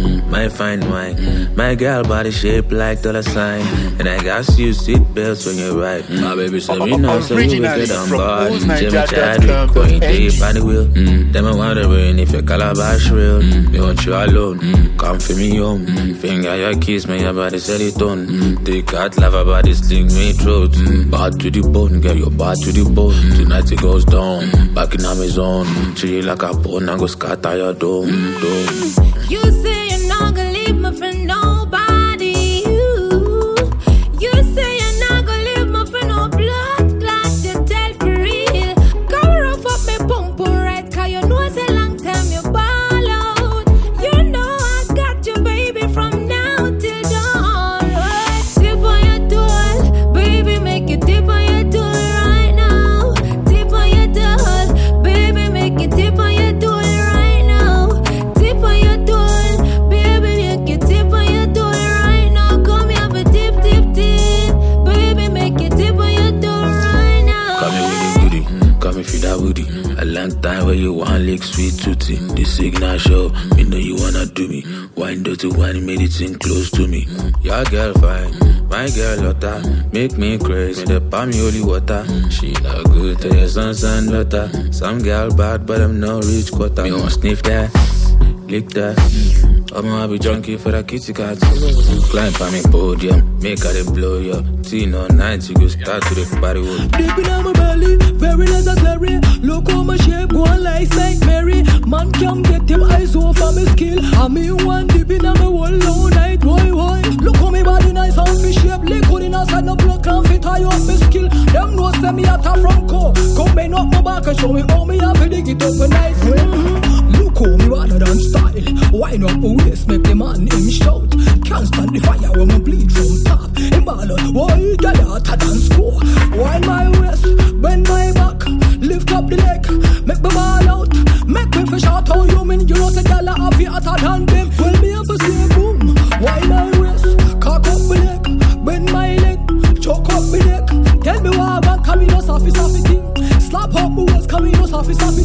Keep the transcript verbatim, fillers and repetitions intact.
mm, my fine wine. Mm, my girl body shaped like dollar sign. And I got you seat belts when you ride. Mm, my baby said me know, so you wicked on board. Jimmy Chadwick, going deep on the wheel. Mm, them I wondering if your calabash real. Mm, me want you alone, mm, come for me home. Mm, finger your kiss, me your body set it on. Mm, take out love about this thing, me throat. Mm, bad to the bone, get your bad to the bone. Mm, tonight it goes down, mm, back in Amazon. Mm, chill like a bone, I go scatter your dome, mm, dome. You say you're not gonna leave me for nobody. You, you say you're not gonna leave me for no blood clot. You tell for real. Cover up up me pump right, cause you know it's a long time you ball out. You know I got you, baby, from now till dawn. Right? Tip on your door, baby, make it tip on your door right now. Tip on your door, baby, make it tip on your door right now. Tip on your door, baby, make it tip on your door right now. Come here for tip, tip, tip, baby, make it tip on your door right now. Come here with the goodie, mm, come here for that woody. A long time where you want lick sweet tootie. The signal show, me know you wanna do me. Wine dirty wine, made it thing close to me. Your girl fine, my girl Lotta, make me crazy. The palm holy water, she not good to your sons and daughter. Some girl bad, but I'm no rich quarter. Me want sniff that, lick that. I'm gonna be junkie for the kitty cat. Climb on me podium, make her they blow ya. Teen all night, you go start to the party wood. Deep in my belly, very necessary. Look how my shape go on like Saint Mary. Man can't get him eyes off of me skill. I mean one deep in my whole all night, boy, boy. Look how me body nice and fish shape. Liquid in a side, no blood can't fit high up me skill. Them know send me a tap from co. Come bend up my back and show me how me have to dig it up a nice. Mm-hmm. Look how me rather than style. Wine up my waist, make the man him shout. Can't stand the fire when me bleed from top. Him ball out, boy, get hotter than score. Wine my waist, bend my back, lift up the leg, make me ball out. Make me fish out how you mean. You know say gyal a have it hotter than them. Well me have to say boom. Wine my waist, cock up my leg, bend my leg, choke up my neck. Tell me what I want, come in no soft soft thing. Slap up my waist, come in no soft soft